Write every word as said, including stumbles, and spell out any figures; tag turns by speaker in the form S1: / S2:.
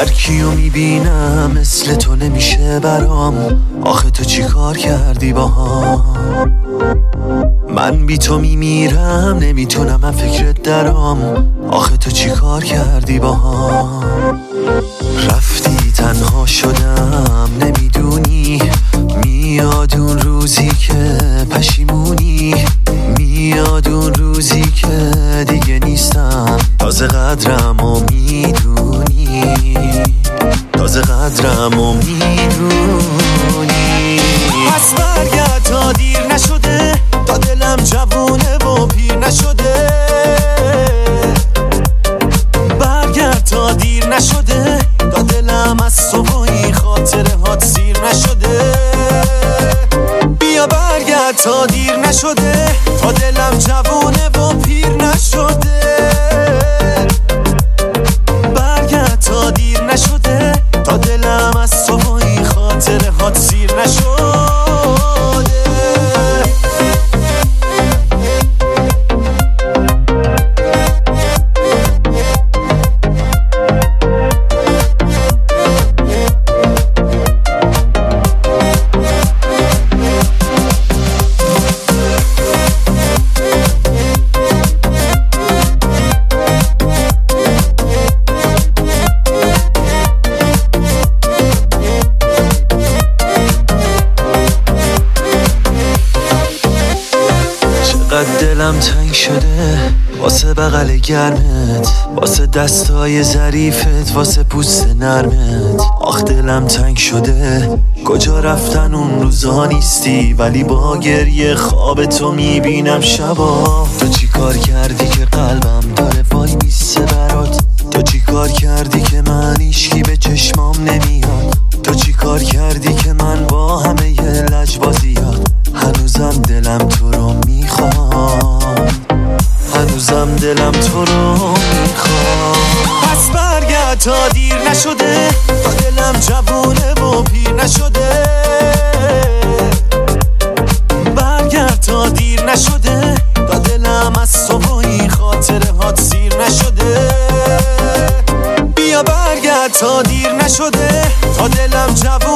S1: هر کیو میبینم مثل تو نمیشه برام. آخه تو چی کار کردی با هم؟ من بی تو میمیرم نمیتونم من فکرت درام. آخه تو چی کار کردی با هم؟ رفتی تنها شدم نمیدونی. میاد اون روزی که پشیمونی. میاد اون روزی که دیگه نیستم. تازه قدرمو میدونی. تازه قدرمو میدونی. پس برگرد تا دیر نشده. تا دلم جوونه و پیر نشده. برگرد تا دیر نشده. تا دلم از تو و این خاطره هات سیر نشده. بیا برگرد تا دیر نشده. تا دلم جوونه و پیر نشده. برگرد تا دیر نشده. تا دلم از تو و این خاطره هات سیر نشده. دلم تنگ شده واسه بغل گرمت. واسه دستای ظریفت. واسه پوست نرمت. آخ دلم تنگ شده. کجا رفتن اون روزا نیستی. ولی با گریه خواب تو میبینم شبا. تو چی کار کردی که قلبم داره وای میسته برات. تو چی کار کردی که من هیچکی به چشمام نمیاد. تو چی کار کردی که من با همه ی لجبازیات هنوزم دلم تو رو میخوام. هنوزم دلم تو رو میخوام. پس برگرد تا دیر نشده. تا دلم جوونه و پیر نشده. برگرد تا دیر نشده. تا دلم از تو و این خاطره هات سیر نشده. بیا برگرد تا دیر نشده. تا دلم جوونه